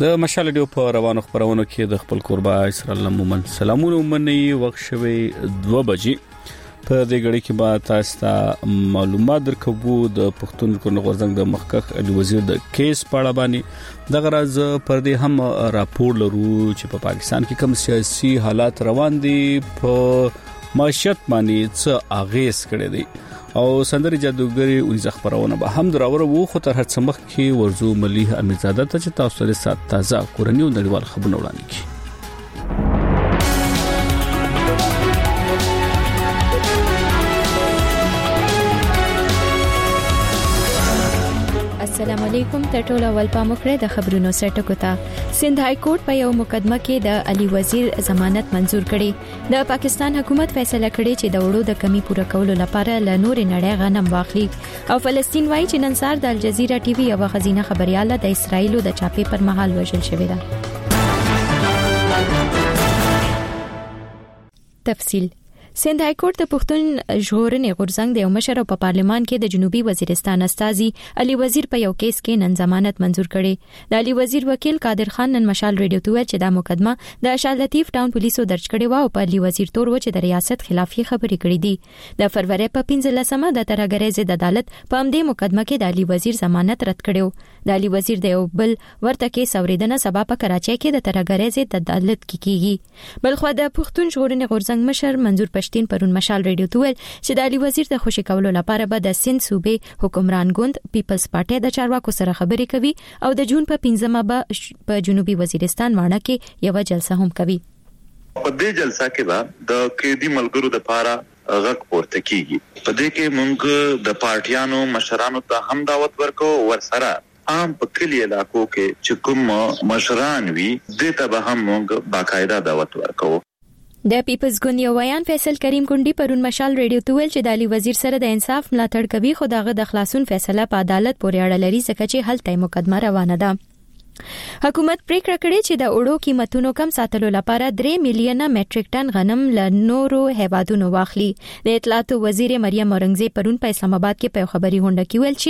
د مشال ډیو په روانو خبرونو کې د خپل قربا اسرائیل مومن سلامونه ومني وخت شوي 2 بجې په دې غړي کې به تاسو ته معلومات درکوو د پښتون غورځنګ د مخکخ علي وزیر د کیس په اړه باندې د غرض پر دې هم راپور لرو چې په پاکستان کې کوم سیاسي حالات روان دي په معیشت باندې څه اغیز کړی دی او سندري جادوګری ونځ خبرونه به هم دراوره وو خو تر هڅه مخ کې ورزو مليح امیرزاده ته چې تاسو لري سات تازه کورنیو نړیوال خبرونه وړاندې کی. السلام علیکم ټولو ول پاموکړه د خبرونو سرټکو ته سند های کورټ په یو مقدمه کې د علي وزیر ضمانت منزور کړي. د پاکستان حکومت فیصله کړې چې د وړو د کمی پوره کولو لپاره له نور نړۍ غنم واخلي او فلسطین وایي چې نن سهار د الجزیره ټي وي یو خزینه خبرياله د اسرایل د چاپې پر مهال وژل شوې ده. تفصیل سند های کورټ د پښتون ژغورنې غورځنګ د یو مشر په پارلمان کې د جنوبي وزیرستان استازي علي وزیر په یو کیس کې نن ضمانت منزور کړي. د علي وزیر وکیل قادر خان نن مشال ریډیو ته ویل چې دا مقدمه د شال لطیف ټاون پولیسو درج کړي و او په علي وزیر تور و چې د ریاست خلافي خبرې کړې دي. د فروری په 15مه د ترګری ضد عدالت په همدې مقدمه کې د علي وزیر ضمانت رد کړو. د علي وزیر د یو بل ورته کې سوریدنه سبا په کراچۍ کې د ترګری ضد عدالت کې کیږي. بلخو د پښتون ژغورنې غورځنګ مشر منظور پښتين پرون مشال ریډیو ته ویل چې د علي وزیر د خوشی کولو لپاره به د سند صوبې حکمران ګوند پیپلز پارټي د چارواکو سره خبرې کوي او د جون په 15مه به په جنوبي وزیرستان وانه کې یو جلسه هم کوي. په دې جلسه کې به د قیدی ملګرو د پاره غږ پورته کیږي. په دې کې موږ د پارټیانو مشرانو ته هم دعوت ورکو ورسره عام په کلی علاقو کې چې کوم مشران وي دته به هم موږ باقاعده دعوت ورکو. د پیپلز ګوند یو ویان فیصل کریم کونډي پرون مشال ریډیو ته ویل چې د علي وزیر سره د انصاف ملاتړ کوي خو دغه د خلاصون فیصله په عدالت پورې اړه لري ځکه چې هلته مقدمه روانه ده. حکومت پریکړه کړې چې د اوړو قیمتونو کم ساتلو لپاره 3 میلیونه میټریک ټن غنم له نورو هیوادونو واخلي. د اطلاعات وزیر مریم اورنګزیب پرون په اسلام آباد کې په خبري هونډه کې ویل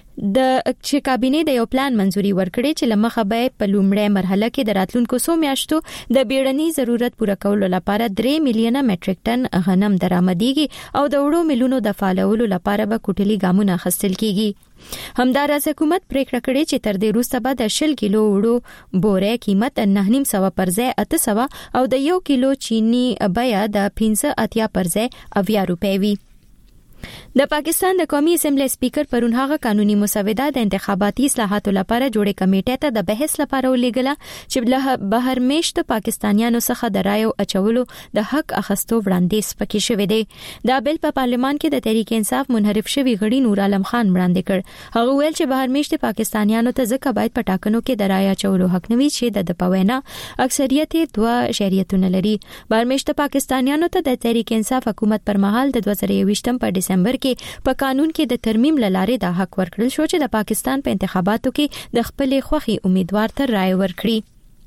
چې کابینه د یو پلان منزوري ورکړي چې لمخه به په لومړی مرحله کې د راتلونکو 100 میاشتو د بیړني ضرورت پوره کولو لپاره 3 میلیونه میټریک ټن غنم درآمدېږي او د وړو ملونو د فعالولو لپاره به کوټلي ګامونه اخیستل کیږي. همدارس حکومت پریکړه کړې چې تر دې وروسته به د 10 کیلو وړو بورې قیمت 9.5 پر ځای 800 او د 1 کیلو چینی بیا د 15 پر ځای 80 روپۍ وي. د پاکستان د قومي اسمبلی سپیکر پرون هغه قانوني مسوده د انتخاباتي اصلاحاتو لپاره جوړې کمیټې ته د بحث لپاره ولېږله چې له بهر میشت پاکستانیانو څخه د رایو اچولو د حق اخستو وړاندیز پکې شوی دی. دا بل په پارلمان کې د تحریک انصاف منحرف شوی غړي نور عالم خان وړاندې کړ. هغه ویل چې بهر میشت پاکستانیانو ته ځکه باید په ټاکنو کې د رایو اچولو حق نوي چې د پوینا اکثریت 2 شریعتونه لري. بهر میشت پاکستانیانو ته د تحریک انصاف حکومت پر مهال د 2023 په ډسمبر کې په قانون کې د ترمیم لاره د حق ورکړل شو چې د پاکستان په انتخاباتو کې د خپل خوخي امیدوار ته رائے ورکړي.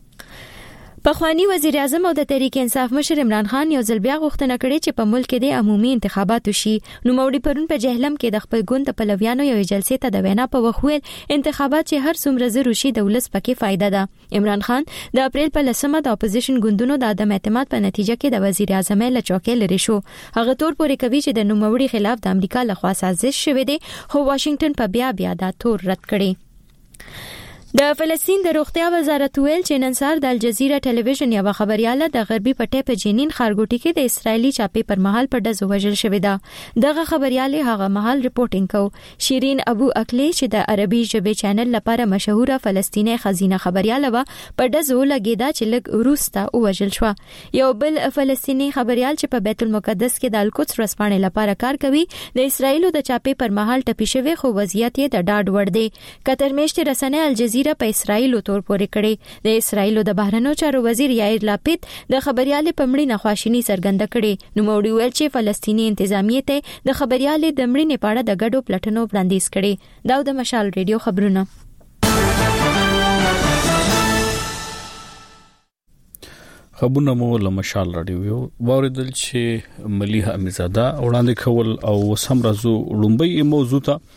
پخوانی وزیر اعظم او د تحریک انصاف مشر عمران خان یو ځل بیا غوښتنه کړې چې په ملک کې د عمومي انتخاباتو شي. نو موري پرون په جهلم کې د خپل ګوند په لویانو یو جلسې ته د وینا په وخت ویل انتخابات چې هر څومره زر شي د ولس پکې فائدہ ده. عمران خان د اپریل په 10مه د اپوزیشن ګوندونو د عدم اعتماد په نتیجه کې د وزیر اعظم له چوکۍ لري شو. هغه تور پورې کوي چې د نوموړي خلاف د امریکا لخوا سازش شوې ده خو واشنگټن په بیا دا تور رد کړي. د فلسطین د روغتیا وزارت ویل چې نن سهار د الجزیره ټلویزیون یو خبرياله د غربي پټې په جنین خارګوټي کې د اسرایلی چاپې پر مهال په ډزو وژل شوې ده. دغه خبرياله هغه مهال ریپورتینګ کو. شیرین ابو اکلی چې د عربي ژبې چینل لپاره مشهوره فلسطینی خزینه خبرياله و په ډزو لګیدا چې لګ روسته وژل شو. یو بل فلسطینی خبريال چې په بیت المقدس کې د القدس رسپانې لپاره کار کوي د اسرایلو د چاپې پر مهال ټپي شوی خو وضعیت یې د ډاډ وړ دی. قطر میشت رسنۍ الجزیره په اسرایل تور پورې کړي. د اسرایل د بهرنیو چارو وزیر یائر لاپید د خبريالې پمړي نخواشنی څرګنده کړي. نو موړي ویل چې فلسطینی انتظامیه ته د خبريالې د مړي په اړه د ګډو پلټنو وړاندیز کړي. دا د مشال ریډیو خبرونه. خبرونه مو له مشال رادیو واردل چې مليح امیرزاده وړاندې کول او سم راځو لومبي موضوع ته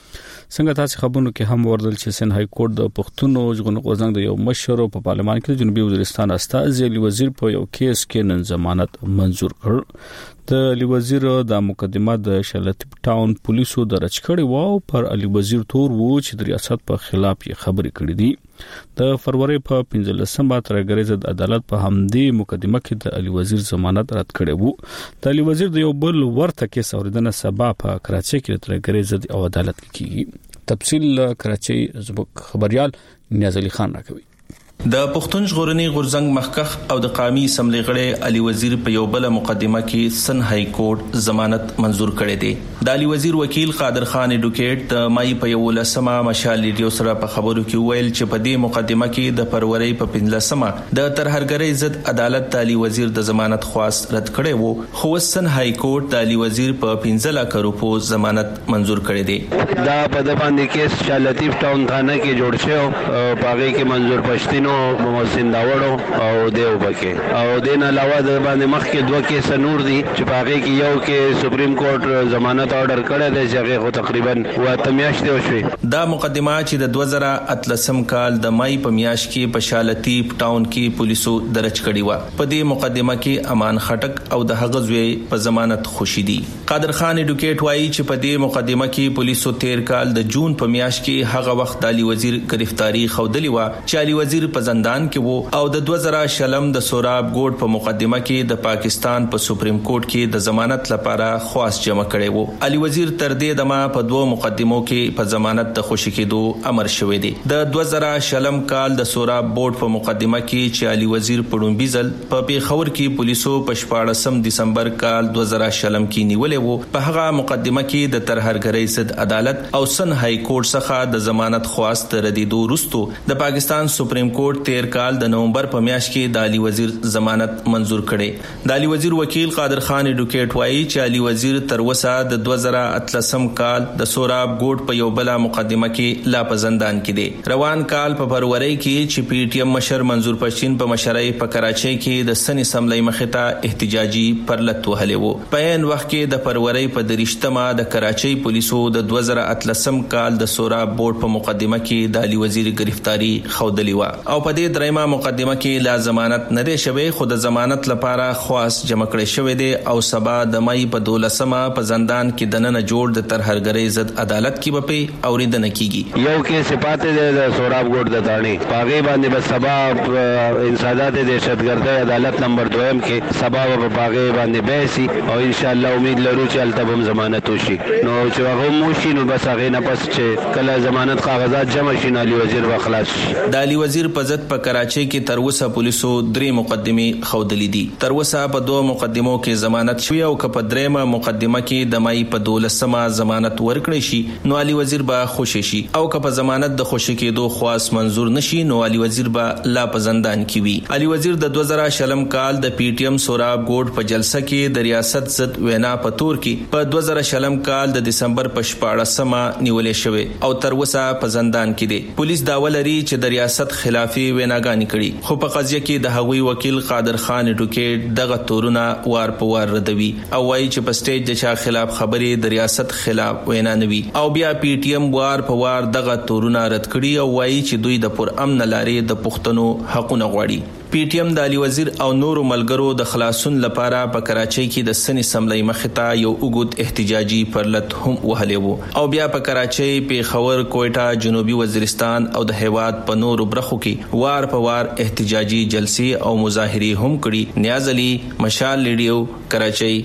څنګه تاسو خبرونه کې هم وردل چې سن های کورټ د پښتون ژغورنې غورځنګ د یو مشر په پارلمان کې د جنوبي وزیرستان استازي علي وزیر په یو کیس کې نن ضمانت منزور کړ. د علي وزیر د مقدمه د شلتیپ ټاون پولیسو درج کړي وو پر علي وزیر تور وو چې د ریاست په خلاف یې خبرې کړې دي. د فروری په 15مه ترګریز عدالت په همدې مقدمه کې د علي وزیر ضمانت رد کړي وو. د علي وزیر د یو بل ورته کیس اوریدنه سبا په کراچۍ کې ترګریز عدالت کې کیږي. تفصیل کراچۍ زموږ خبريال نیاز علي خان راکوي. د پښتون ژغورنې غورځنګ مخکخ او د قومي اسمبلی غړي علي وزیر په یو بل مقدمه کې سن های کورټ ضمانت منزور کړي دي. د علي وزیر وکیل قادر خان اډوکیټ د مای په 11مه مشال ریډیو سره په خبرو کې ویل چې په دې مقدمه کې د فروری په 15مه د ترهرګرۍ ضد عدالت د علي وزیر د ضمانت خواست رد کړي وو، خو سن های کورټ د علي وزیر په 15 لک روپو ضمانت منزور کړي دي. دا په د باندې کیس شلتیپ ټاون تھانه کې جوړ شو او پاګه کې منزور پښتینو محسن داوړو او دیو بکه او دین علاوه د باندې مخکې دوه کیس نور دي چې پاګه کې یو کې سپریم کورټ ضمانت آرډر کړی دی چې هغه تقریبا و میاشتې وشوي. دا مقدمه چې د 2013 کال د مای په میاشت کې په شلتیپ ټاون کې پولیسو درج کړی و. په دې مقدمه کې امان خټک او د هغه زوی په ضمانت خوشی دي. قادر خان اډوکیټ وایي چې په دې مقدمه کې پولیسو 13 کال د جون په میاشت کې هغه وخت علي وزیر گرفتاری خودلی و چې علي وزیر په زندان کې وو او د 2000 د سوراب ګوډ په مقدمه کې د پاکستان په سپریم کورټ کې د ضمانت لپاره خواست جمع کړي وو. علي وزیر تر دې دمه په دوه مقدمو کې په ضمانت د خوشی کېدو امر شوی دی. د 2000 کال د سوراب بورډ په مقدمه کې چې علي وزیر په ډومبي ځل په پیښور کې پولیسو په 14 دسمبر کال 2000 کې نیولې وو. په هغه مقدمه کې د ترهرګرۍ ضد عدالت او سن های کورټ څخه د ضمانت خواست ردیدو وروسته د پاکستان سپریم کورټ 13 کال د نومبر په میاشت کې د علي وزیر ضمانت منزور کړي. د علي وزیر وکیل قادر خان اډوکیټ وایي چې علي وزیر تر اوسه د 2013 کال د سوراب ګوډ په یو بل مقدمه کې لا په زندان کې دی. روان کال په فروری کې چې پی ټی ایم مشر منظور پښتین په مشرۍ په کراچۍ کې د سن اسمبلی مخته احتجاجي پرلط وهلې وو. په ان وخت کې د فروری په 30مه د کراچۍ پولیسو د 2013 کال د سوراب بورډ په مقدمه کې د علي وزیر گرفتاری خودلی و او په دې دریمه مقدمه کې لا ضمانت نه دی شوی، خو د ضمانت لپاره خواست جمع کړی شوی دی او سبا د مای په 12مه په زندان کې دننه جوړ د ترهرګرۍ ضد عدالت کې به اوریدنه کیږي. یو کې سپاته د سوراب ګوډ د تاڼي پاګې باندې بس سبا انسداد دهشتګردۍ عدالت نمبر 2 کې سبا په پاګې باندې بیسي او ان شاء الله امید لرو چې التبم ضمانت وشي. نو چې هغه موشي نو بس هغه نه پس چې کله ضمانت کاغذات جمع شي علي وزیر واخلاص شي. د علي وزیر په ضد په کراچۍ کې تر اوسه پولیسو 3 مقدمې خودلې دي. تر اوسه په 2 مقدمو کې ضمانت شوی او په 3مه مقدمه کې د مای په 12مه ضمانت ورکړی شي نو علي وزیر به خوشی شي او که په ضمانت د خوشی کېدو خواص منزور نشي نو علي وزیر به لا په زندان کې وي. علي وزیر د 2000 کال د پی ټی ایم سوراب ګوډ په جلسه کې د ریاست ضد وینا په تور کې په 2000 کال د دسمبر په 14مه نیولې شوی او تر اوسه په زندان کې دی. پولیس داوا لري چې د ریاست خلافي ویناګانی کړي، خو په قضیه کې د هغوی وکیل قادر خان اډوکیټ دغه تورونه وار په وار ردوي او وايي چې په سټیج د چا خلاف خبرې د ریاست خلاف وینا نوي او بیا پی ټی ایم وار په وار دغه تورونه رد کړي او وايي چې دوی د پر امن لارې د پښتنو حقونه غواړي. پی ټی ایم د علي وزیر او نورو ملګرو د خلاصون لپاره په کراچۍ کې د سن اسمبلی مخته یو وګت احتجاجي پرلط هم وهلې وو او بیا په کراچۍ، پیښور، کوټه، جنوبي وزیرستان او د هیواد په نورو برخو کې وار په وار احتجاجي جلسې او مظاهرې هم کړي. نیاز علي، مشال ریډیو، کراچۍ.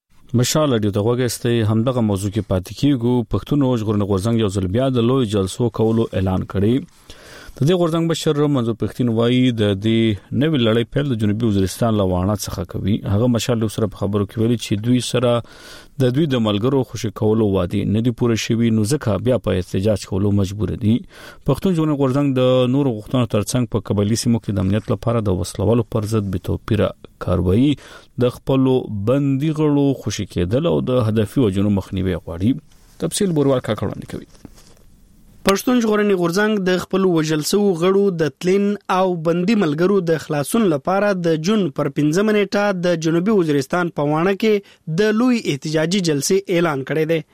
مشال ریډیو ته وګورئ. همدغه موضوع کې پاتې کیږو. پښتون ژغورنې غورځنګ یو ځل بیا د لوی جلسو کولو اعلان کړی. د دې غورځنګ مشر منظور پښتین وایي د دې نوې لړۍ پیل د جنوبي وزیرستان لوانه څخه کوي. هغه مشال سره په خبرو کې ویلي چې دوی سره د دوی د ملګرو خوشی کولو وادي نه دی پوره شوی نو ځکه بیا په احتجاج کولو مجبور دي. پښتون ژغورنې غورځنګ د نورو غوښتنو ترڅنګ په قبایلی سیمو کې د امنیت لپاره د وسلوالو پر ضد به توپیره کاروایی د خپل بندي غړو خوشی کېدل او د هدفي وجنو مخنیوي غواړي. تفصیل بوروال کا کړه کوي. پښتون ژغورنې غورځنګ د خپل وجلسو غړو د تلین او بندي ملګرو د خلاصون لپاره د جون پر 15 نیټه د جنوبي وزیرستان په وانه کې د لوی احتجاجي جلسې اعلان کړی دی.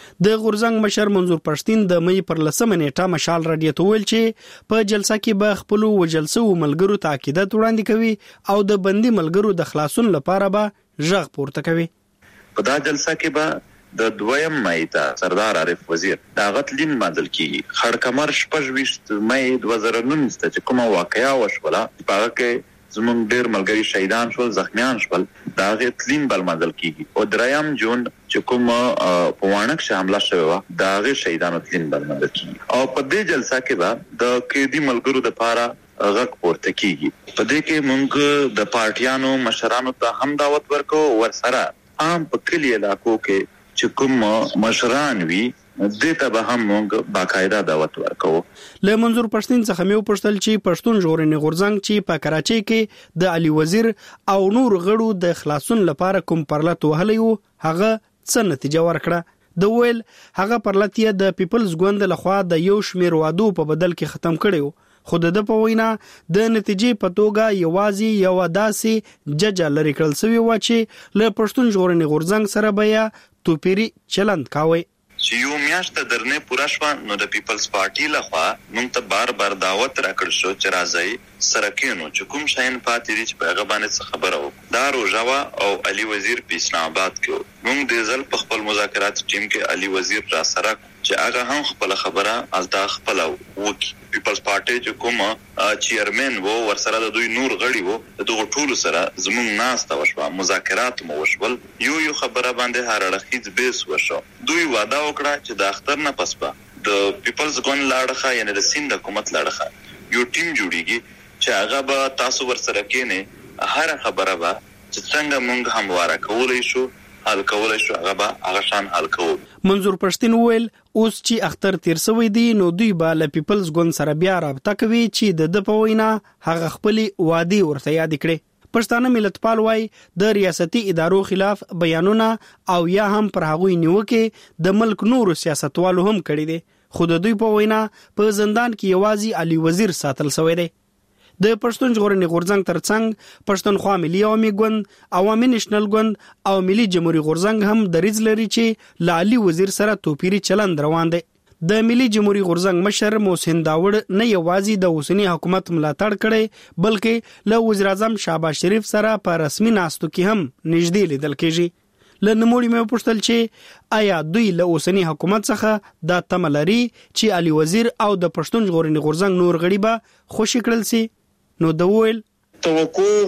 د غورځنګ مشر منظور پښتين د مې پر 10 نیټه مشال رادیو ته ویل چې په جلسه کې به خپل وجلسو ملګرو تاکیدات وړاندې کوي او د بندي ملګرو د خلاصون لپاره به ژغ پورته کوي. په دا جلسه کې به د 2 مې ته سردار عارف وزیر دا غتلین مادل کیږي. خړکمر 28 مې 2019 چې کومه واقعیا وشوله په هغه کې زمون ډیر ملګری شهیدان شول، زخمیان شول، دا غتلین بل مادل کیږي. او 3 جون چې کومه په وانک شه حمله شوه و دا غ شهیدانو تلین بل مادل کیږي. او په دې جلسه کې به د قیدی ملګرو د لپاره غږ پورته کیږي. په دې کې موږ د پارټیانو مشرانو ته هم دعوت ورکو ورسره عام په کلی علاقو کې چې کوم مشران وي دته به هم موږ باقاعده دعوت ورکو. له منظور پښتين څخه مې وپوښتل چې پښتون ژغورنې غورځنګ چې په کراچۍ کې د علي وزیر او نور غړو د خلاصون لپاره کوم پرلط وهلی وو هغه څه نتیجه ورکړه. د ویل هغه پرلط د پیپلز ګوند لخوا د یو شمیر وادو په بدل کې ختم کړي، خو د په وینا د نتیجې په توګه یوازې یو داسې جج لري کړل سوی و چې له پښتون ژغورنې غورځنګ سره بیا توپیری چلند کاوه. چې یو میاشت درنه پورا شو نو د پیپلز پارټي لخوا موږ ته بار دعوت راکړ شو چې راځي سرکینو چې کوم شاین پاتې دي چې په هغه باندې خبره وکړو. دا روجاوا او علي وزیر په اسلام آباد کې موږ د ځل په خپل مذاکرات ټیم کې علي وزیر را سره چې هغه هم خپل خبره الدا خپل وکي. پیپلز پارټي چې کوم چیرمن وو ورسره د دوی نور غړي وو دغه ټول سره زموږ ناس ته وشو مذاکرات مو وشول. یو خبره باندې هرړخیز بیس وشو. دوی وعده وکړه چې د اختر نه پس به د پیپلز ګوند لاړخه یعنی د سیند حکومت لاړخه یو ټیم جوړیږي چې هغه به تاسو ورسره کېنه هر خبره به چې څنګه موږ همواره کولای شو حل کولای شو هغه شان حل کوو. منظور پښتين ویل اوس چې اختر تیر شوی دی نو دوی به له پیپلز ګوند سره بیا رابطه کوي چې د په وینا هغه خپل وادي ورته یاد کړي. پښتانه ملتپال وای د ریاستي ادارو خلاف بیانونه او یا هم پر هغوی نیوکه د ملک نور سیاستوالو هم کړي دي، خو د دوی په وینا په زندان کې یوازې علي وزیر ساتل شوی دی. د پښتون ژغورنې غورځنګ ترڅنګ پښتونخوا ملي عوامي ګوند، عوامي نېشنل ګوند او ملي جمهوریت غورځنګ هم دریځ لري چې له علي وزیر سره توپیری چلند روان دی. د ملي جمهوریت غورځنګ مشر محسن داوړ نه یوازې د اوسنی حکومت ملاتړ کړي بلکې له وزیر اعظم شهباز شریف سره په رسمي ناستو کې هم نږدې لیدل کېږي. له نموړي مې وپوښتل چې آیا دوی له اوسنی حکومت څخه دا تمه لري چې علي وزیر او د پښتون ژغورنې غورځنګ نور غړي به خوشي کړل سي؟ نو د ویل توقع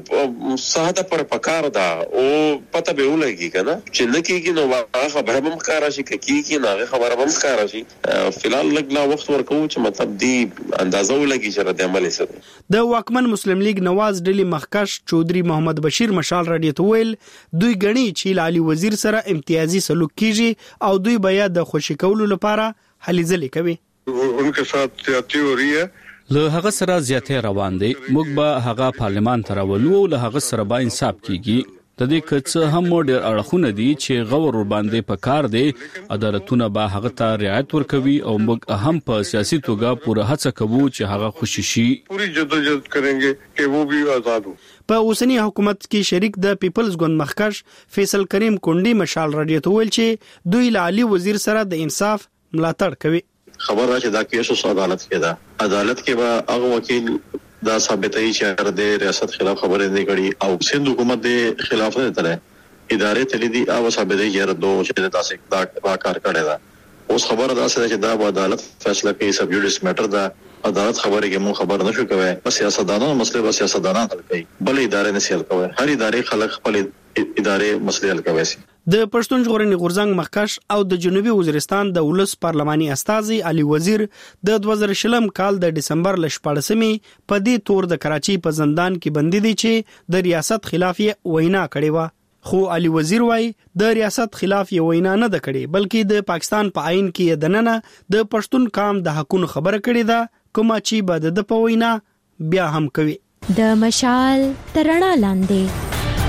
هو ساده پر پکار دا او پته به ولګي کنه چې لکه نو هغه خبره هم ښکارا شي کیږي نو هغه خبره هم ښکارا شي. فلال لګلا وخت ورکو چې مطلب دی اندازه ولګي چې رد عمل یې د واکمن مسلم لیگ نواز ډلی مخکش چودري محمد بشیر مشال رادیو ته ویل دوی غني چې علي وزیر سره امتیازي سلوک کیږي او دوی بیا د خوشی کولو لپاره هلې ځلې کوي. انکه سات زیاتی हो रही है له هغه سره زیاتې روان دي. موږ به هغه پارلمان ته راولو او له هغه سره به انصاف کیږي. د دې کڅ هم ډېر اړخونه دي چې غور باندې په کار دي. عدالتونه به هغه ته رعایت ورکوي او موږ هم په سیاسي توګه پوره هڅه کوو چې هغه خوشي شي. پوری جدوجہد کरेंगे कि वो भी आजाद हो. په اوسنی حکومت کې شریک د پیپلز ګوند مخکش فیصل کریم کونډي مشال رادیو ته ویل چې دوی له علي وزیر سره د انصاف ملاتړ کوي. خبر را چې دا کیس عدالت کې ده، عدالت کې به هغه وکیل دا ثابتوي چې د ریاست خلاف خبره نه کړي او سند حکومت د خلاف نه تله ادارې تللی دي او ثابتوي چې دوه چې تاسو دا کار کړی دا. اوس خبره دا سره چې دا عدالت فیصله کوي، سب جوډیس میټر دا عدالت خبره کې مون خبر نشو کوي. بس سیاستدانانو مسله بس سیاستدانان حل کوي، بل ادارې نه حل کوي. هر ادارې خلک خپل ادارې مسله حل کوي. د پښتون ژغورنې غورځنګ مخکش او د جنوبي وزیرستان د ولس پارلماني استازي علي وزیر د 2020 کال د دسمبر ل 14مې په دې تور د کراچۍ په زندان کې بندي دي چې د ریاست خلاف یې وینا کړې و. خو علي وزیر وايي د ریاست خلاف یې وینا نه ده کړې بلکې د پاکستان په آئین کې د نننه د پښتون قام د حقونو خبره کړې ده کومه چې بعد د په وینا بیا هم کوي. د مشال ترڼا لاندې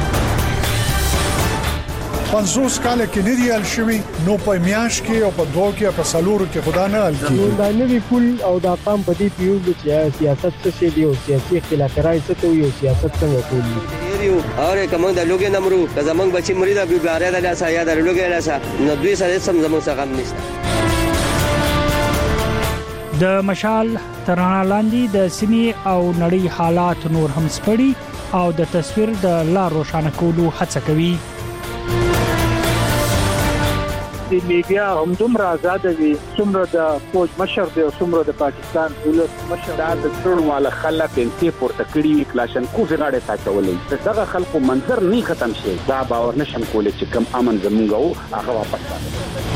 50 کال کې نه دی ال شوی نو په میاش کې او په دوه کې په سالورو کې خدا نه ال کی دا نوی پول او دا قام په دې پیو چې سیاست څه دی او سیاسي اختلافات څه ته یو سیاست څنګه کوي. یو او کوم د لوګي نمرو زمنګ بچي مریض بیماری د لاسه یا د لوګي لاسه نو دوی سره سم زموږ څخه نشته. د مشال ترانه لاندې د سیمې او نړۍ حالات نور هم سپړي او د تصویر د لار روښانه کولو هڅه کوي. د میډیا هم دومره آزاد دي څومره د فوج مشر دی او څومره د پاکستان ولس مشر دا د ټول مال خلک انتي پورته کړي کلاشنکو غاړه تاچولې دغه خلکو منظر نه ختم شي دا باور نشم کولای چې کم امن زمونږ او هغه واپس راځي.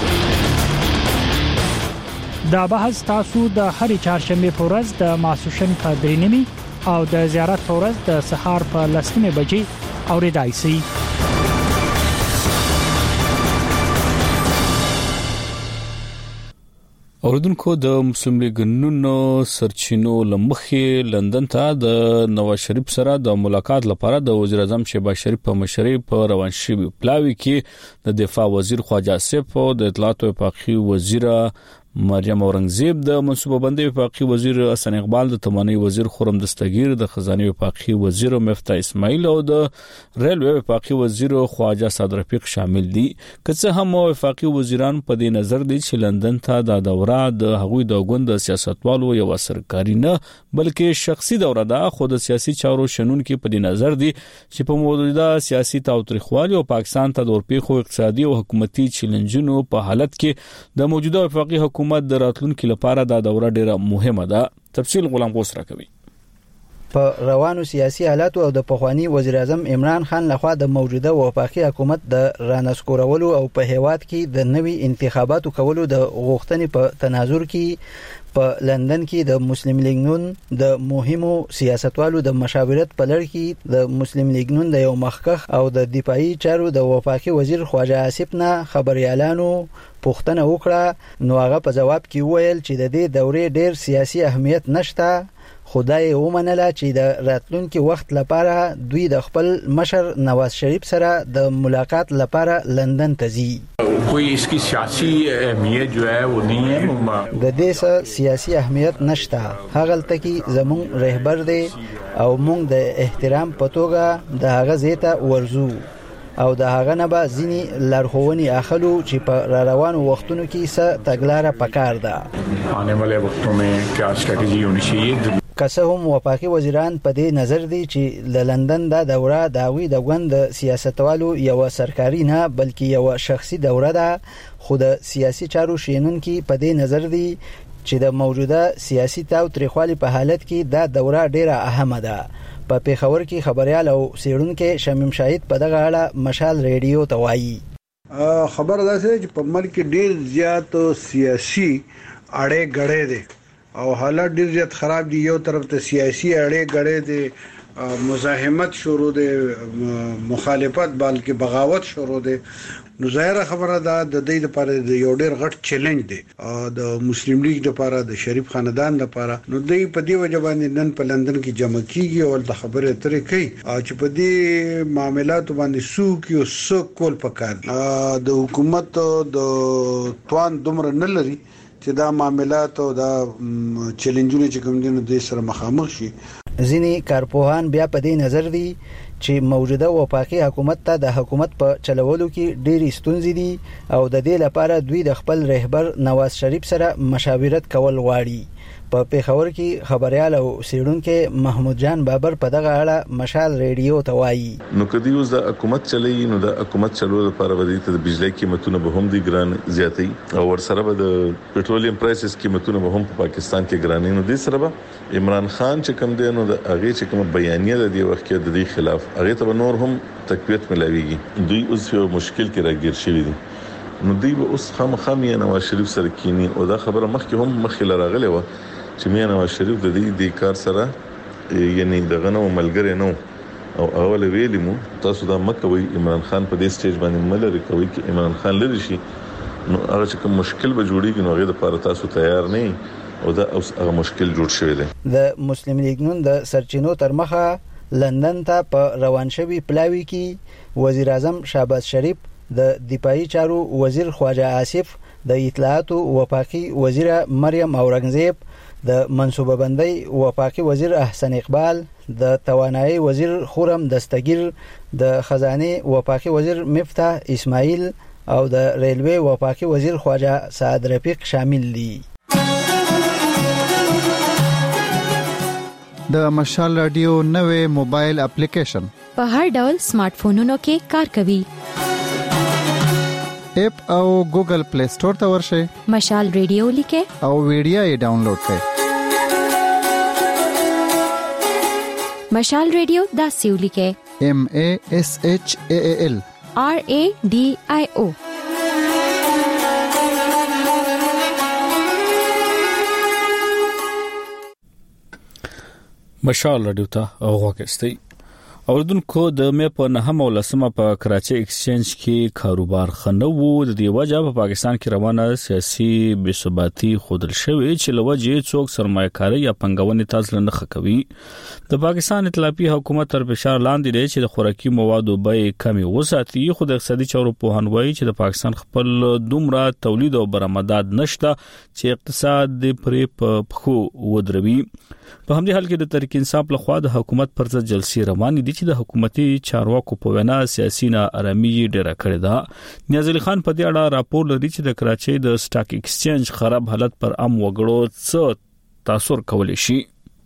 دا بحث تاسو د هرې چهارشنبه په ورځ د ماسوشن په 3:30 او د زیارت په ورځ د سهار په 10:00 بجې اوریدای شئ. اوردونکو د مسلم لیگ نون سرچینو لمخې لندن ته د نواز شریف سره د ملاقات لپاره د وزیر اعظم شهباز شریف په مشرۍ په روان شوی پلاوی کې د دفاع وزیر خواجه آصف او د اطلاعات او وفاقي وزیر مریم اورنګزیب د منصوبه بندي وفاقي وزیر حسن اقبال د تماني وزیر خرم دستگیر د خزانه وفاقي وزیر مفتاح اسماعیل او د ریلوی وفاقي وزیر خواجه صاد رفیق شامل دي. که څه هم وفاقي وزیران په دې نظر دي چې لندن ته د دوره د هغوی د غوند سیاستوالو یو سرکاري نه بلکې شخصي دوره ده، خو د سیاسي چارو شنن کې په دې نظر دي چې په موجوده سیاسي تاوتریخوالي او پاکستان ته د اورپیخو اقتصادي او حکومتي چیلنجونو په حالت کې د موجوده وفاقي حکومت د راتلونکو لپاره دا دوره ډیره مهمه ده. تفصیل غلام غوث راکوي. په روانو سیاسي حالاتو او د پخوانی وزیر اعظم عمران خان لخوا د موجوده وفاقي حکومت د رانسکورولو او په هیواد کې د نوي انتخاباتو کولو د غوښتنې په تناظر کې په لندن کې د مسلم لیگ نون د مهمو سیاستوالو د مشاورت په لړ کې د مسلم لیگ نون د یو مخکخ او د دفاعي چارو د وفاقي وزیر خواجه آصف نه خبريالانو پوښتنه وکړه، نو هغه په جواب کې وویل چې د دې دورې ډېر سیاسي اهمیت نشته، خدای ومنله چې د راتلونکي وخت لپاره دوی د خپل مشر نواز شریف سره د ملاقات لپاره لندن ته ځي. کوئی اس کی سیاسی اهمیت جو ہے وہ نہیں ہے. د دې سیاسي اهمیت نشته، هغه تلکی زمون رهبر دی او موږ د احترام په توګه د هغه زیته ورزو او د هغه نه به ځینی لارښوونې اخلو چې په روانو وختونو کې څه تګلاره پکار ده. آنے والے وختوں میں کیا اسټریټجی هونی چاہیے. که څه هم وفاقي وزیران په دې نظر دي چې د لندن دا دوره د هغوی د غوند سیاستوالو یو سرکاري نه بلکې یو شخصي دوره ده، خو د سیاسي چارو شینونکي په دې نظر دي چې د موجوده سیاسي تاوتریخوالي په حالت کې دا دوره ډیره اهمه ده. په پیښور کې خبريال او سیړونکو شمیم شاهد په دغه اړه مشال ریډیو ته وایي. خبر ده چې په ملک کې ډیر زیات سیاسي اړې غړې دي او حالات ډیر زیات خراب دي. یو طرف ته سیاسي اړې غړې دي، مزاحمت شروع دي، مخالفت بلکې بغاوت شروع دي. نو ظاهره خبره ده د دې لپاره د یو ډیر غټ چیلنج دی د مسلم لیگ لپاره، د شریف خاندان لپاره. نو دوی په دې وجه باندې نن په لندن کې جمع کیږي او د خبره ترې کوي چې په دې معاملاتو باندې سوق یو سوق کول پکار د حکومت د توان دومره نه لري چې دا معاملات او دا چیلنجونه چې کوم دي نو د سره مخامخ شي. ځینې کارپوهان بیا په دې نظر دي چې موجوده وفاقي حکومت ته د حکومت په چلولو کې ډېری ستونزې دي او د دې لپاره دوی د خپل رهبر نواز شریف سره مشاورت کول غواړي. په پیښور کې خبريال او سیړونکو محمود جان بابر په دغه اړه مشال ریډیو ته وایي. نو کدی اوس د حکومت چلی نو د حکومت چلولو لپاره ودی ته د بجلی قیمتونه به هم دي ګران زیاتې او ورسره به د پټرولیم پرایسز قیمتونه به هم په پاکستان کې ګرانې. نو د سره به عمران خان چې کوم دی نو د هغه چې کوم بیانیه د دې وخت کې د دې خلاف هغه ته نور هم تقویت ملاويږي. دوی اوس یو مشکل کې راګیر شوی دي. نو دوی به اوس خامخامي نواز شریف سره کینی او دا خبره مخکې هم مخې لراغله و چې مې نواز شریف د دې کار سره یعنی دغه نو ملګری نو او اول ویلی مو تاسو دا مکوي عمران خان په دې سټیج باندې ملګری کوي چې عمران خان لری شي نو هغه چې کوم مشکل به جوړیږي نو هغه د لپاره تاسو تیار نه او دا اوس هغه مشکل جوړ شوی دی. د مسلم لیگ نون د سرچینو تر مخه لندن ته په روان شوی پلاوی کې وزیر اعظم شهباز شریف، د دفاعي چارو وزیر خواجه آصف، د اطلاعات او وفاقي وزیر مریم اورنګزیب، د منصوبه بندۍ وفاقي وزیر احسن اقبال، د توانایي وزیر خورم دستگیر، د خزانه وفاقي وزیر مفتاح اسماعیل او د ریلوی وفاقي وزیر خواجه سعد رفیق شامل دي. د مشال رادیو نوې موبایل اپلیکیشن په هر ډول سمارټ فونونو کې کار کوي. اپ او ګوګل پلی سٹور ته ورشئ، مشال ریډیو لیکئ او ویډیو یې ډاونلوډ کړئ. مشال ریډیو داسې ولیکئ MASHAAL RADIO. مشال رادیو ته غوښتئ. اوردونکو د مې په 9 او 10 په کراچي ایکسچینج کې کاروبار خنو د دی وجه په پاکستان کې روانه سیاسي بې ثباتی خودل شوی چې لوجه څوک سرمایه‌کاري یا پنګونې تاسو نه خکوي. د پاکستان ائتلافي حکومت تر فشار لاندې دی چې د خوراکي موادو بیې کمی وساتي، خو د اقتصادي چارو په هنوي چې د پاکستان خپل دومره تولید او برآمدات نشته چې اقتصاد د پرې په پخو ودروي. په همدې حال کې د تحریک انصاف له خوا د حکومت پر ضد جلسې روانې دي چې د حکومتي چارواکو په وینا سیاسي ناارامي ډېره کړې ده. نیاز علي خان په دې اړه راپور لري چې د کراچۍ د سٹاک ایکسچینج خراب حالت پر عام وګړو څه تاثیر کولی شي.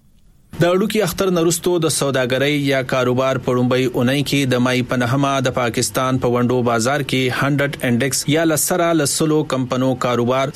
د اړوکی اختر نرستو د سوداګرۍ یا کاروبار پړومبۍ اونۍ کې د مای په 9 د پاکستان په وندو بازار کې 100 انډیکس یا لسره لسلو کمپنو کاروبار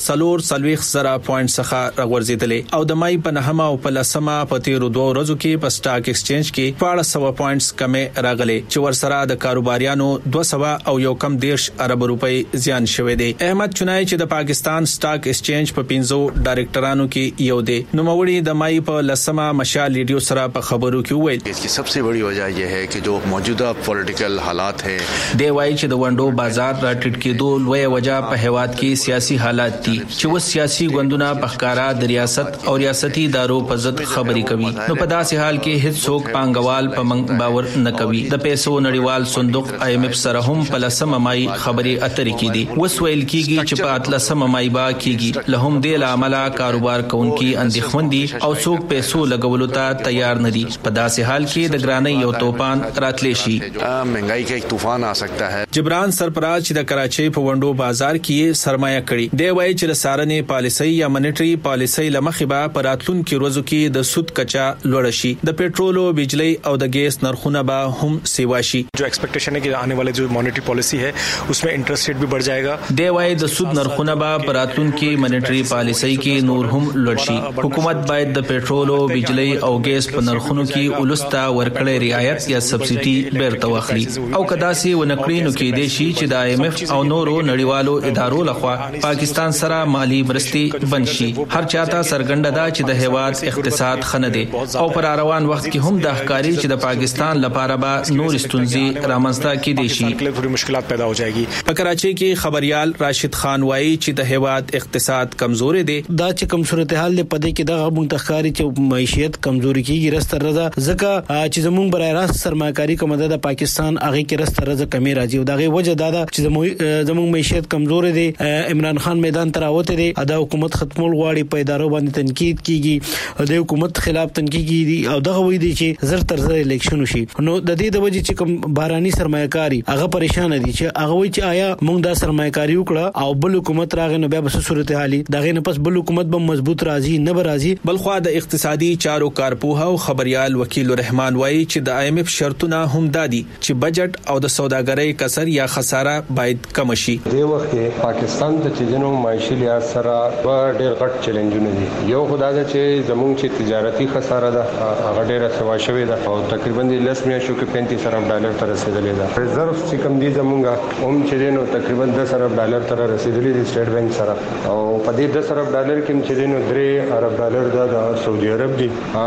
4.0 پوینټ څخه راغورځیدلې او د مای په 9 او په 10 په تیرو 2 ورځو کې په سٹاک ایکسچینج کې 400 پوینټس کمې راغلي چې ورسره د کاروباریانو 200 او یو کم 10 ارب روپۍ زیان شوه دی. احمد چنای چې د پاکستان سٹاک ایکسچینج په 15 ډایریکټرانو کې یو دی، نو موري د مای په 10 مشال ریڈیو سرا په خبرو کې وویل इसकी सबसे बड़ी वजह यह है कि जो मौजूदा पॉलिटिकल हालात हैं دی وایي چې د وندو بازار راټیټ کېدو لوی وجہ په هواد کې سیاسي حالات دي چې و سیاسي ګوندونه په ښکارا د ریاست او ریاستي ادارو په ضد خبري کوي. نو په داسې حال کې هیڅ څوک پانګوال په منګ باور نه کوي. د پیسو نړیوال صندوق IMF سره هم په 10 مای خبري اترې کېدي. وسویل کېږي چې په 13 مای با کېږي له هم د عمله کاروبار کوونکي اندېښمن دي او څوک پیسو لګولو تیار نه دي. په داسې حال کې د ګرانۍ یو طوفان راتلی شي. महंगाई का एक तूफान आ सकता है. جبران سرپراز چې د کراچۍ په وندو بازار کې سرمایه کړي دی وایي چې د سارنې پالیسۍ یا منیټري پالیسۍ لمخې به په راتلونکو ورځو کې د سود کچا لوړ شي. د پېټرولو، بجلی او د ګیس نرخونه به هم سیوا شي. जो एक्सपेक्टेशन है कि आने वाले जो मॉनेटरी पॉलिसी है उसमें इंटरेस्ट रेट भी बढ़ जाएगा. دی وایي د سود نرخونه به په راتلونکو منیټري پالیسۍ کې نور هم لوړ شي. حکومت باید د پېټرولو، بجلی او ګیس په نرخونو کې ولستا ورکړې رعایت یا سبسيډي بیرته واخلي او کداسي ونکړي نو کې دي شي چې د IMF او نورو نړیوالو ادارو لخوا پاکستان سره مالی مرستې بنشي. هر چاته سرګنده ده چې د هیواد اقتصاد خنه دي او پر روان وخت کې هم د ښکاری چې د پاکستان لپاره به نور ستونزې رامنځته کېدي شي. थोड़ी मुश्किलात पैदा हो जाएगी. په کراچۍ کې خبريال راشد خان وایي چې د هیواد اقتصاد کمزوري دي. دا چې کم صورتحال دی پدې کې د منتخکاری چې معیشت کمزوري کیږي رسته رضا ځکه چې زموږ برای راست سرمایه‌کاری کومه ده د پاکستان هغه کې رسته رضا کمی راځي او دغه وجه دا ده چې زموږ معیشت کمزور دي. عمران خان میدان ته راوته دي، دا حکومت ختمول غواړي، په ادارو باندې تنقید کیږي، د حکومت خلاف تنقید کیږي او دغه وایي دي چې زر تر زر الیکشن وشي. نو د دې د وجه چې کوم باراني سرمایه‌کاری هغه پریشان دي چې هغه وایي چې آیا موږ دا سرمایه‌کاری وکړه او بل حکومت راغی نو بیا به صورتحالي دغه نه پس بل حکومت به مضبوط راځي نه به راځي. بلخوا د اقتصادي چارو کارپوه او خبريال وکیل رحمان وایي چې د IMF شرطونه هم دادي چې بجټ او د سوداګرۍ کسر یا خساره باید کم شي. د وخت کې پاکستان د چیزونو معاشي لحاظ سره ډېر غټ چیلنجونه دي. یو خدای دا چې زموږ چې تجارتي خساره ده هغه ډېره سوا شوې ده او تقریبا د 10 میاشتو کې 35 ارب ډالر ته رسیدلې ده. ریزرو چې کم دي زموږه هم چې نو تقریبا 10 ارب ډالر ته رسیدلې دي سټیټ بانک سره او په دې 10 ارب ډالر کې چې نو 3 ارب ډالر د سعودي عرب دي.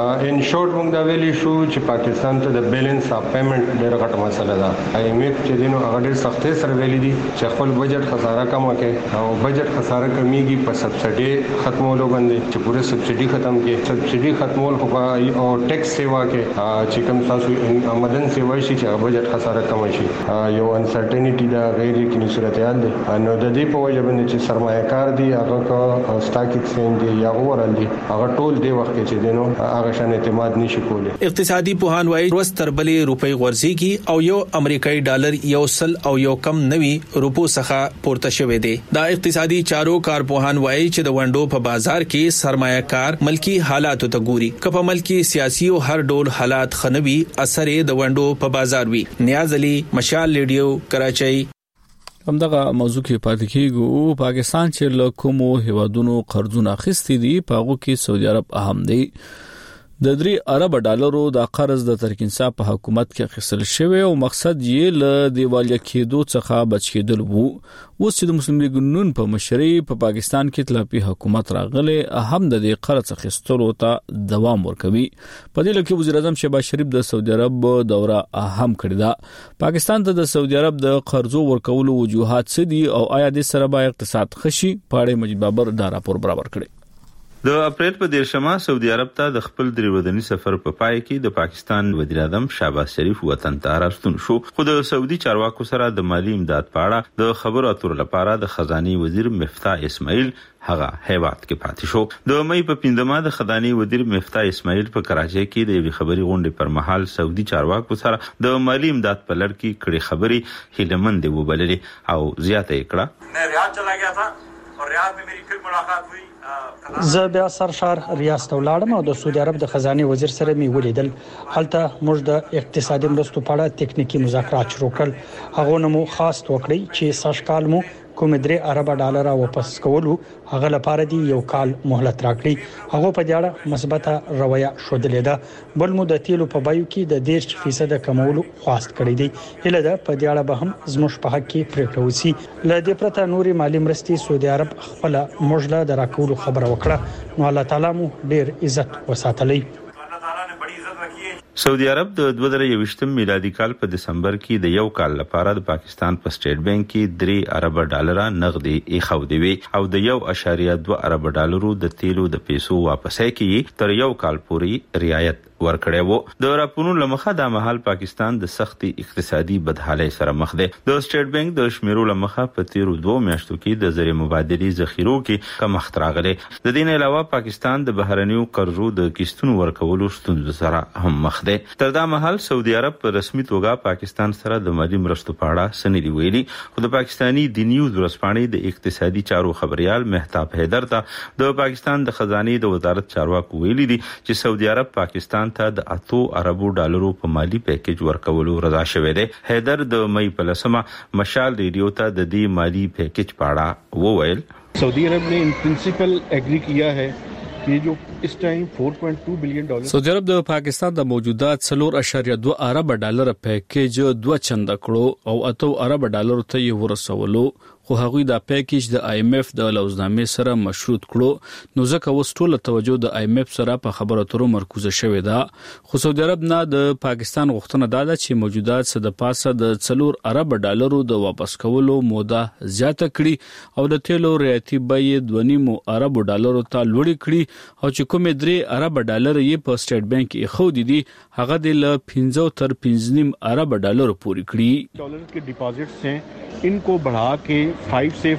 ان شورت موږ دا ویلی شو چې پاکستان ته د بیلانس اف پیمنٹ ډېر غټه مسله ده. IMF چې دینو هغه ډېر سختۍ سره ویلي دي چې خپل بجټ خساره کم وکړي او بجټ خساره کمیږي په سبسډي ختمولو باندې چې پوره سبسډي ختم کړي. سبسډي ختمول خو او ټیکس سیوا کې چې کوم تاسو آمدن سیوا شي چې بجټ خساره کم شي یو انسرټینټی دا غیر یقیني صورتحال دی. نو د دې په وجه باندې چې سرمایه‌کار دي هغه سٹاک ایکسچینج دی یا اورال دی هغه ټول دی وخت چې دینو هغه شان اعتماد نشي کولی. اقتصادي پوهان وايي ورځ تر بلې روپۍ غورځي کی او یو امریکایي ډالر یو سل او یو کم نوي روپو څخه پورته شوې دي. دا اقتصادي چارو کارپوهان وايي چې د ونډو په بازار کې سرمایه‌کار ملکی حالات ته ګوري. کله ملکی سیاسي او هر ډول حالات خنوي اثر د ونډو په بازار وي. نیاز علي، مشال ریډیو، کراچۍ. همدغه موضوع کې پاتې کیږو. پاکستان چې له کومو هیوادونو قرضونه اخیستي دي په هغه کې سعودي عرب اهم دی. د 3 ارب ډالرو د قرض د ترکینصاب په حکومت کې اخیستل شوی او مقصد یې له دیوالیا کېدو څخه بچ کېدل وو. اوس چې د مسلم لیگ نون په مشرۍ په پاکستان کې تلاپی حکومت راغله اهم د دې قرض اخیستلو ته دوام ورکوي. په دې لکه وزیر اعظم شهباز شریف د سعودي عرب دوره اهم کړی ده. پاکستان ته د سعودي عرب د قرضو ورکولو وجوهات څه دي او آیا د سره به اقتصاد خشي؟ پاړې مجید بابر دا راپور برابر کړی. د اپریل په 13 سعودي عرب ته د خپل 3 ورځنی سفر په پای کې د پاکستان وزیر اعظم شهباز شریف وطن ته راستون شو. خو د سعودي چارواکو سره د مالی امداد په اړه د خبرو اترو لپاره د خزاني وزیر مفتاح اسماعیل هغه هیواد کې پاتې شو. د مې په 15 د خزاني وزیر مفتاح اسماعیل په کراچۍ کې د یوې خبري غونډې پر مهال سعودي چارواکو سره د مالی امداد په لړ کې کړي خبري هیلمند وبللې او زیاته یې کړه. मैं रियाद चला गया था और रियाद में मेरी फिर मुलाकात हुई. زه بیا سرشار ریاض ته ولاړم او د سعودي عرب د خزانه وزیر سره می ولیدل. هلته موږ د اقتصادي مرستو په اړه تکنیکی مذاکرات شروع کړل. هغه نو خاص وکړي چې ساشکال مو کوم 3 ارب ډالر واپس کولو هغه لپاره دی یو کال مهلت راکړي. هغه په دې اړه مثبته رویه شودلې ده. بل مو د تیلو په بایو کې د 10% کمولو خواست کړی دی. اله ده په دې اړه به هم زموږ په حق کې پریکړه وسی. ل دې پرته نوري مالی مرستي سعودي عرب خپل مجله دراکولو خبره وکړه. نو الله تعالی مو ډیر عزت وساتلې. سعودي عرب د 2023 میلادي کال په دسمبر کې د یو کال لپاره د پاکستان په سټیټ بانک کې 3 ارب ډالر نغدي ایښو دی او د 1.2 ارب ډالرو د تیلو د پیسو واپسې کې تر یو کال پورې رعایت ورکړی وو. د راپورونو لمخه د مهال پاکستان د سختي اقتصادي بدحالۍ سره مخ دی. د سټیټ بانک د شمیرو لمخه په 2 میاشتو کې د زر مبادلې ذخیرو کې کمښت راغلی. د دې نه علاوه پاکستان د بهرنیو قرضو د کیستونو ورکولو ستونزو سره هم مخ دی. تر دا مهال سعودي عرب په رسمي توګه پاکستان سره د مالی مرستو په اړه سندري ویلي. خو د پاکستانی د نیوز ورځپاڼې د اقتصادي چارو خبريال مهتاب حیدر ته د پاکستان د خزانه د وزارت چارواکو ویلي دي چې سعودي عرب پاکستان ته د 8 ارب ډالرو په مالی پیکیج ورکولو رضا شوی دی. حیدر د مې په لسمه مشال ریډیو ته د دې مالی پیکیج په اړه وویل. سعودی عرب نے ان پرنسپل ایگری کیا ہے کہ جو اس ټایم 4.2 بلین ډالر سعودي عرب د پاکستان د موجودات 4.2 ارب ډالر پیکیج 2 چنده کړو او 8 ارب ډالر ته یې ورسولو. خو هغوی دا پیکیج د IMF د لوزنامې سره مشروط کړو. نو ځکه اوس ټول توجه د IMF سره په خبرو اترو مرکوزه شوې ده. خو سعودي عرب نه د پاکستان غوښتنه ده چې موجودات څخه د پاسه د 4 ارب ډالرو د واپس کولو موده زیاته کړي او د تیلو رعایتي بیې 2.5 ارب ډالرو ته لوړ کړي او چې کوم 3 ارب ډالر یې په سټیټ بانک کې خو دي هغه د 15 تر 15.5 ارب ډالر پورې کړي. ډالر के डिपॉजिट्स हैं इनको बढ़ा के 5 से